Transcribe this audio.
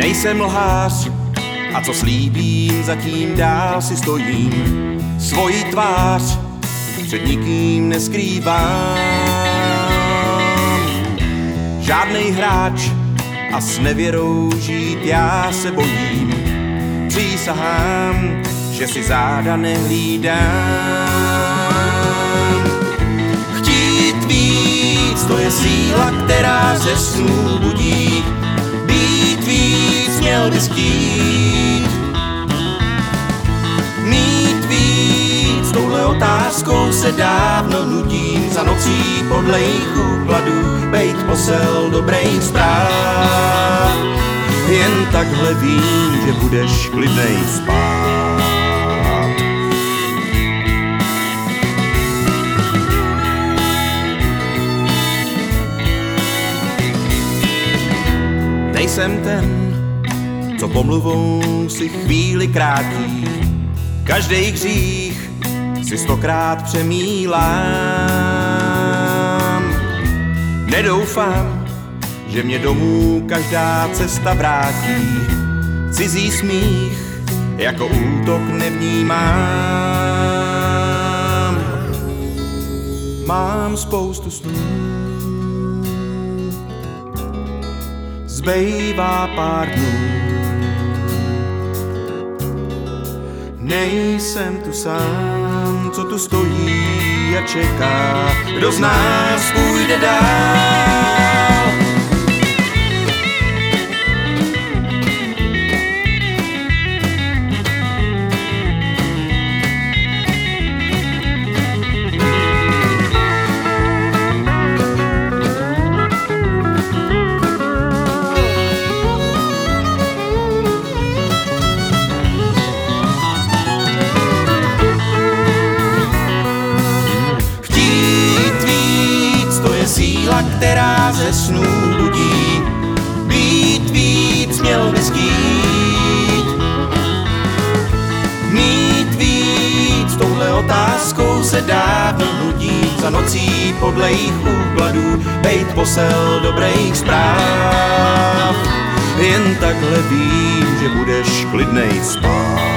Nejsem lhář a co slíbím, zatím dál si stojím. Svoji tvář před nikým neskrývám. Žádnej hráč a s nevěrou žít já se bojím. Přísahám, že si záda nehlídám. Chtít víc, to je síla, která ze snů budí. Být víc, měl bys chtít. Mít víc, touhle otázkou se dávno nudím. Za nocí podle jejich úkladů bejt posel dobrých zpráv. Jen takhle vím, že budeš klidnej spát. Nejsem ten, co pomluvou si chvíli krátí. Každej hřích si 100krát přemýlám. Nedoufám, že mě domů každá cesta vrátí. Cizí smích jako útok nevnímám. Mám spoustu snů, zbývá pár dnů. Nejsem tu sám, co tu stojí a čeká. Kdo z nás půjde dál? Síla, která ze snů budí. Být víc, měl bys chtít. Mít víc, touhle otázkou se dávno nudí. Za nocí podle jejich úkladů bejt posel dobrých zpráv. Jen takhle vím, že budeš klidnej spát.